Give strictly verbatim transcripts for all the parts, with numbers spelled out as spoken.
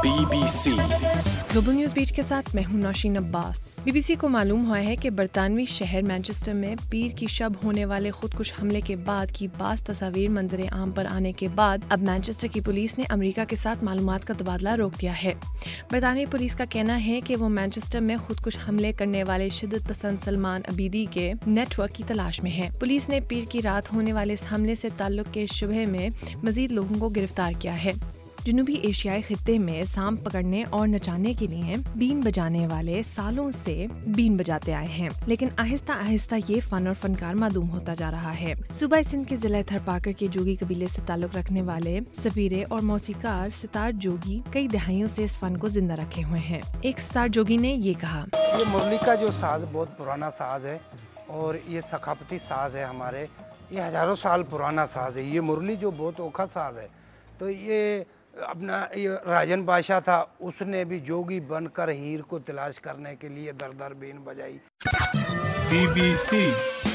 Be B C global news beat کے ساتھ میں ہوں Naushin Abbas. B B C کو معلوم ہوا ہے کہ برطانوی شہر مانچسٹر میں پیر کی شب ہونے والے خودکش حملے کے بعد کی بعض تصاویر منظر عام پر آنے کے بعد اب مانچسٹر کی پولیس نے امریکہ کے ساتھ معلومات کا تبادلہ روک دیا ہے۔ برطانوی پولیس کا کہنا ہے کہ وہ مانچسٹر میں خودکش حملے کرنے والے شدت پسند سلمان عبیدی کے نیٹ ورک کی تلاش میں ہے۔ پولیس نے پیر کی رات ہونے والے اس حملے سے تعلق کے شبہ میں مزید لوگوں کو گرفتار کیا ہے۔ جنوبی ایشیائی خطے میں سانپ پکڑنے اور نچانے کے لیے بین بجانے والے سالوں سے بین بجاتے آئے ہیں، لیکن آہستہ آہستہ یہ فن اور فنکار معدوم ہوتا جا رہا ہے۔ صوبہ سندھ کے ضلع تھرپاکر کے جوگی قبیلے سے تعلق رکھنے والے سفیرے اور موسیقار ستار جوگی کئی دہائیوں سے اس فن کو زندہ رکھے ہوئے ہیں۔ ایک ستار جوگی نے یہ کہا، یہ مرلی کا جو ساز بہت پرانا ساز ہے اور یہ ثقافتی ساز ہے، ہمارے یہ ہزاروں سال پرانا ساز ہے۔ یہ مرلی جو بہت اوکھا ساز ہے، تو یہ اپنا یہ راجن بادشاہ تھا، اس نے بھی جوگی بن کر ہیر کو تلاش کرنے کے لیے در در بین بجائی۔ بی بی سی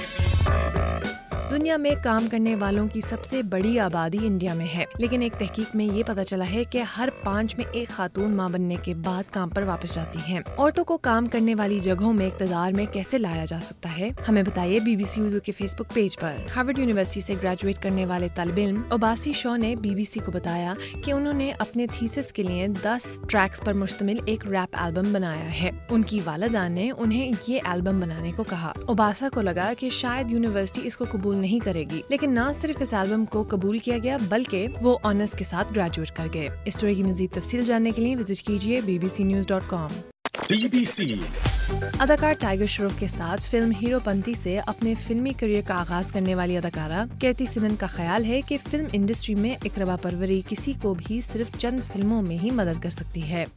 دنیا میں کام کرنے والوں کی سب سے بڑی آبادی انڈیا میں ہے، لیکن ایک تحقیق میں یہ پتہ چلا ہے کہ ہر پانچ میں ایک خاتون ماں بننے کے بعد کام پر واپس جاتی ہیں۔ عورتوں کو کام کرنے والی جگہوں میں اقتدار میں کیسے لایا جا سکتا ہے، ہمیں بتائیے بی بی سی اردو کے فیس بک پیج پر۔ ہارورڈ یونیورسٹی سے گریجویٹ کرنے والے طالب علم اوباسی شو نے بی بی سی کو بتایا کہ انہوں نے اپنے تھیسس کے لیے دس ٹریکس پر مشتمل ایک ریپ البم بنایا ہے۔ ان کی والدہ نے انہیں یہ البم بنانے کو کہا۔ اوباسا کو لگا کہ شاید یونیورسٹی اس کو قبول نہیں کرے گی، لیکن نہ صرف اس البم کو قبول کیا گیا بلکہ وہ آنرز کے ساتھ گریجویٹ کر گئے۔ اس اسٹوری کی مزید تفصیل جاننے کے لیے وزٹ کیجیے B B C news dot com. B B C اداکار ٹائیگر شروف کے ساتھ فلم ہیرو پنتی سے اپنے فلمی کیریئر کا آغاز کرنے والی اداکارہ کیرتی سنن کا خیال ہے کہ فلم انڈسٹری میں اقربا پروری کسی کو بھی صرف چند فلموں میں ہی مدد کر سکتی ہے۔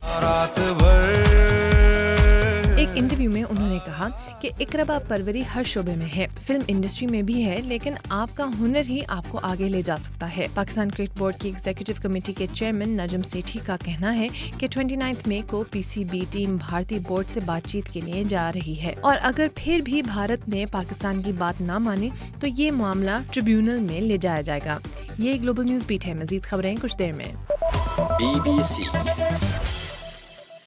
ایک انٹرویو میں انہوں نے کہا کہ اقربا پروری ہر شعبے میں ہے، فلم انڈسٹری میں بھی ہے، لیکن آپ کا ہنر ہی آپ کو آگے لے جا سکتا ہے۔ پاکستان کرکٹ بورڈ کی ایگزیکٹو کمیٹی کے چیئرمین نجم سیٹھی کا کہنا ہے کہ انیس مئی کو پی سی بی ٹیم بھارتی بورڈ سے بات چیت کے لیے جا رہی ہے، اور اگر پھر بھی بھارت نے پاکستان کی بات نہ مانی تو یہ معاملہ ٹریبیونل میں لے جایا جائے گا۔ یہ گلوبل نیوز بیٹ ہے، مزید خبریں کچھ دیر میں۔ Be B C